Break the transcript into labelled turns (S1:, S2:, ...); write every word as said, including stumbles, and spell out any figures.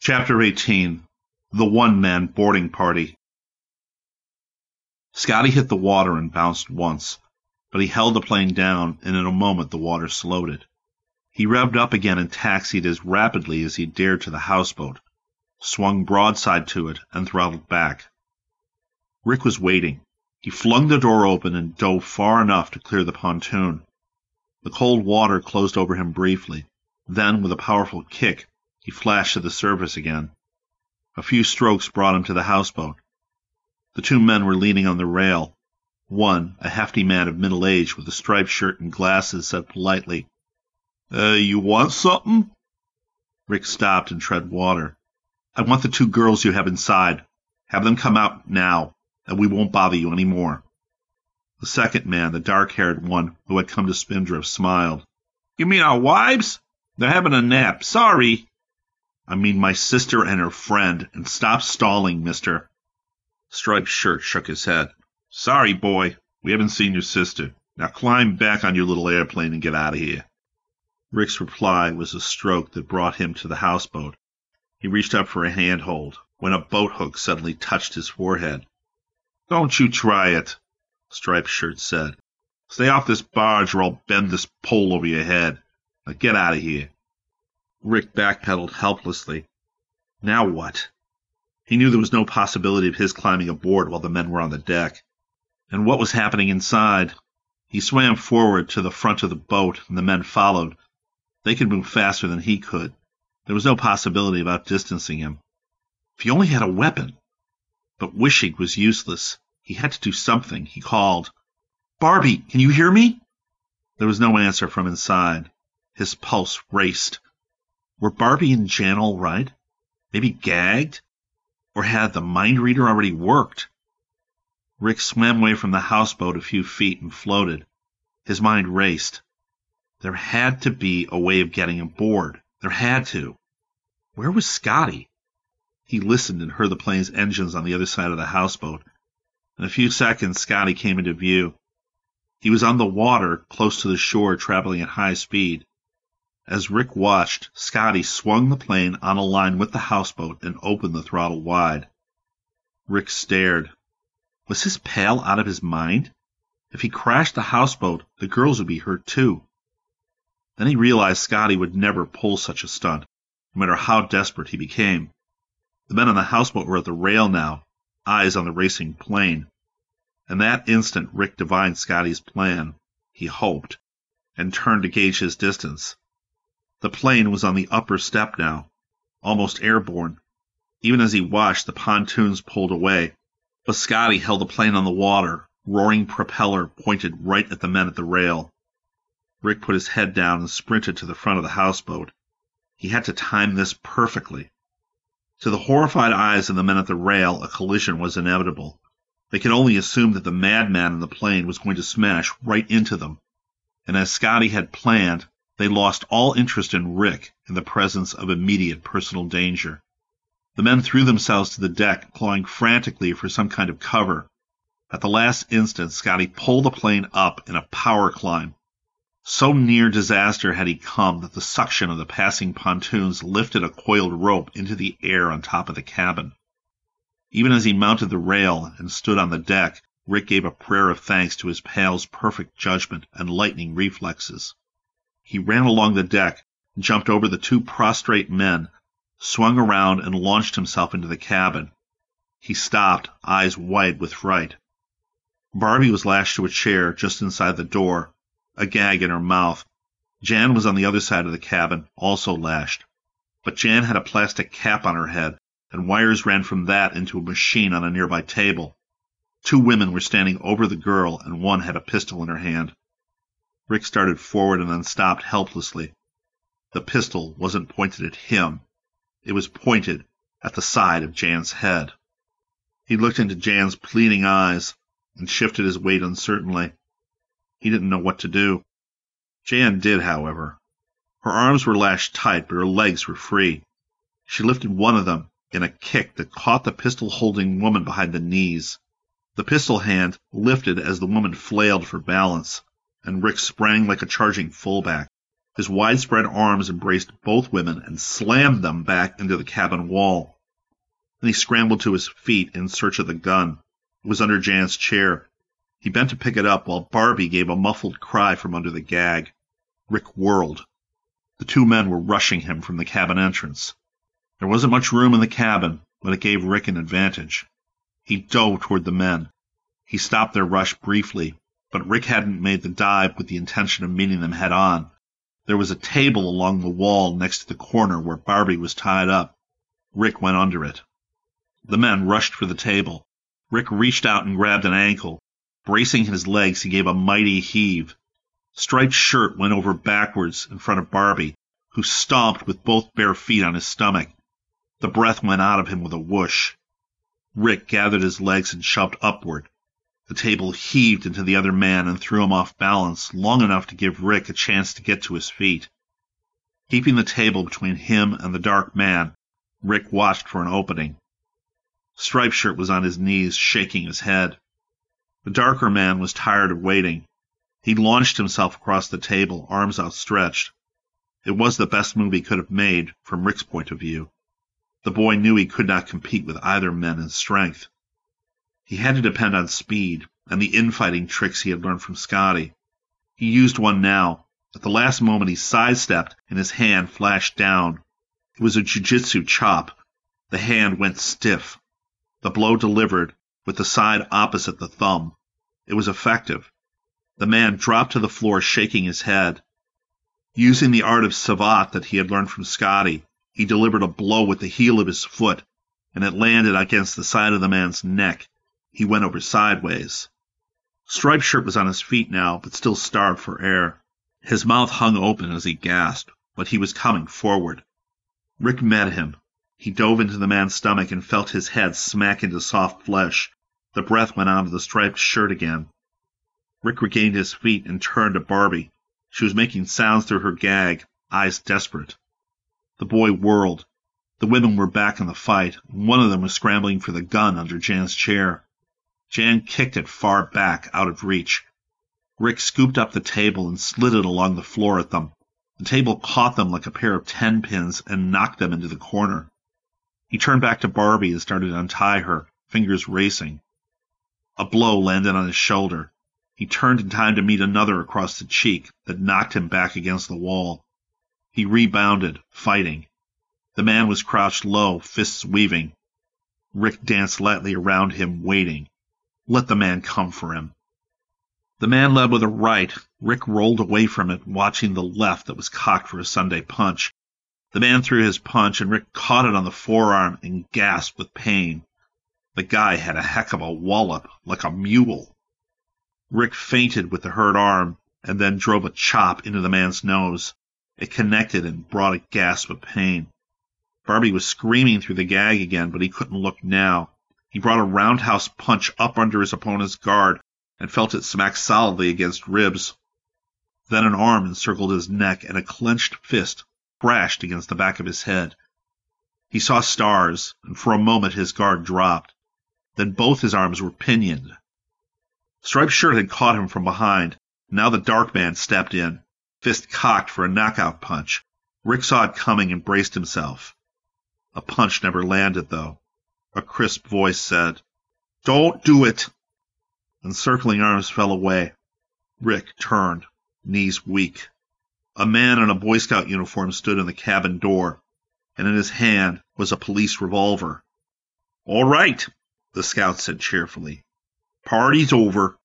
S1: Chapter eighteen. The One-Man Boarding Party. Scotty hit the water and bounced once, but he held the plane down, and in a moment the water slowed it. He revved up again and taxied as rapidly as he dared to the houseboat, swung broadside to it, and throttled back. Rick was waiting. He flung the door open and dove far enough to clear the pontoon. The cold water closed over him briefly. Then, with a powerful kick, he flashed to the surface again. A few strokes brought him to the houseboat. The two men were leaning on the rail. One, a hefty man of middle age with a striped shirt and glasses, said politely, Uh, you want something? Rick stopped and tread water. I want the two girls you have inside. Have them come out now, and we won't bother you any more. The second man, the dark-haired one who had come to Spindrift, smiled. You mean our wives? They're having a nap. Sorry. I mean my sister and her friend, and stop stalling, mister. Striped Shirt shook his head. Sorry, boy. We haven't seen your sister. Now climb back on your little airplane and get out of here. Rick's reply was a stroke that brought him to the houseboat. He reached up for a handhold, when a boat hook suddenly touched his forehead. Don't you try it, Striped Shirt said. Stay off this barge or I'll bend this pole over your head. Now get out of here. Rick backpedaled helplessly. Now what? He knew there was no possibility of his climbing aboard while the men were on the deck. And what was happening inside? He swam forward to the front of the boat, and the men followed. They could move faster than he could. There was no possibility of outdistancing him. If he only had a weapon. But wishing was useless. He had to do something. He called, Barbie, can you hear me? There was no answer from inside. His pulse raced. Were Barbie and Jan all right? Maybe gagged? Or had the mind reader already worked? Rick swam away from the houseboat a few feet and floated. His mind raced. There had to be a way of getting aboard. There had to. Where was Scotty? He listened and heard the plane's engines on the other side of the houseboat. In a few seconds, Scotty came into view. He was on the water, close to the shore, traveling at high speed. As Rick watched, Scotty swung the plane on a line with the houseboat and opened the throttle wide. Rick stared. Was his pal out of his mind? If he crashed the houseboat, the girls would be hurt too. Then he realized Scotty would never pull such a stunt, no matter how desperate he became. The men on the houseboat were at the rail now, eyes on the racing plane. In that instant, Rick divined Scotty's plan, he hoped, and turned to gauge his distance. The plane was on the upper step now, almost airborne. Even as he watched, the pontoons pulled away, but Scotty held the plane on the water, roaring propeller pointed right at the men at the rail. Rick put his head down and sprinted to the front of the houseboat. He had to time this perfectly. To the horrified eyes of the men at the rail, a collision was inevitable. They could only assume that the madman in the plane was going to smash right into them. And as Scotty had planned, they lost all interest in Rick in the presence of immediate personal danger. The men threw themselves to the deck, clawing frantically for some kind of cover. At the last instant, Scotty pulled the plane up in a power climb. So near disaster had he come that the suction of the passing pontoons lifted a coiled rope into the air on top of the cabin. Even as he mounted the rail and stood on the deck, Rick gave a prayer of thanks to his pal's perfect judgment and lightning reflexes. He ran along the deck, jumped over the two prostrate men, swung around and launched himself into the cabin. He stopped, eyes wide with fright. Barbie was lashed to a chair just inside the door, a gag in her mouth. Jan was on the other side of the cabin, also lashed. But Jan had a plastic cap on her head, and wires ran from that into a machine on a nearby table. Two women were standing over the girl, and one had a pistol in her hand. Rick started forward and then stopped helplessly. The pistol wasn't pointed at him. It was pointed at the side of Jan's head. He looked into Jan's pleading eyes and shifted his weight uncertainly. He didn't know what to do. Jan did, however. Her arms were lashed tight, but her legs were free. She lifted one of them in a kick that caught the pistol-holding woman behind the knees. The pistol hand lifted as the woman flailed for balance, and Rick sprang like a charging fullback. His widespread arms embraced both women and slammed them back into the cabin wall. Then he scrambled to his feet in search of the gun. It was under Jan's chair. He bent to pick it up while Barbie gave a muffled cry from under the gag. Rick whirled. The two men were rushing him from the cabin entrance. There wasn't much room in the cabin, but it gave Rick an advantage. He dove toward the men. He stopped their rush briefly, but Rick hadn't made the dive with the intention of meeting them head-on. There was a table along the wall next to the corner where Barbie was tied up. Rick went under it. The men rushed for the table. Rick reached out and grabbed an ankle. Bracing his legs, he gave a mighty heave. Striped Shirt went over backwards in front of Barbie, who stomped with both bare feet on his stomach. The breath went out of him with a whoosh. Rick gathered his legs and shoved upward. The table heaved into the other man and threw him off balance long enough to give Rick a chance to get to his feet. Keeping the table between him and the dark man, Rick watched for an opening. Striped Shirt was on his knees, shaking his head. The darker man was tired of waiting. He launched himself across the table, arms outstretched. It was the best move he could have made, from Rick's point of view. The boy knew he could not compete with either man in strength. He had to depend on speed and the infighting tricks he had learned from Scotty. He used one now. At the last moment he sidestepped and his hand flashed down. It was a jiu-jitsu chop. The hand went stiff. The blow delivered, with the side opposite the thumb. It was effective. The man dropped to the floor, shaking his head. Using the art of savate that he had learned from Scotty, he delivered a blow with the heel of his foot, and it landed against the side of the man's neck. He went over sideways. Striped Shirt was on his feet now, but still starved for air. His mouth hung open as he gasped, but he was coming forward. Rick met him. He dove into the man's stomach and felt his head smack into soft flesh. The breath went out of the Striped Shirt again. Rick regained his feet and turned to Barbie. She was making sounds through her gag, eyes desperate. The boy whirled. The women were back in the fight, and one of them was scrambling for the gun under Jan's chair. Jan kicked it far back, out of reach. Rick scooped up the table and slid it along the floor at them. The table caught them like a pair of ten pins and knocked them into the corner. He turned back to Barbie and started to untie her, fingers racing. A blow landed on his shoulder. He turned in time to meet another across the cheek that knocked him back against the wall. He rebounded, fighting. The man was crouched low, fists weaving. Rick danced lightly around him, waiting. Let the man come for him. The man led with a right. Rick rolled away from it, watching the left that was cocked for a Sunday punch. The man threw his punch, and Rick caught it on the forearm and gasped with pain. The guy had a heck of a wallop, like a mule. Rick feinted with the hurt arm, and then drove a chop into the man's nose. It connected and brought a gasp of pain. Barbie was screaming through the gag again, but he couldn't look now. He brought a roundhouse punch up under his opponent's guard and felt it smack solidly against ribs. Then an arm encircled his neck, and a clenched fist crashed against the back of his head. He saw stars, and for a moment his guard dropped. Then both his arms were pinioned. Striped Shirt had caught him from behind. Now the dark man stepped in, fist cocked for a knockout punch. Rick saw it coming and braced himself. A punch never landed, though. A crisp voice said, "Don't do it!" Encircling arms fell away. Rick turned, knees weak. A man in a Boy Scout uniform stood in the cabin door, and in his hand was a police revolver. "All right," the scout said cheerfully. "Party's over."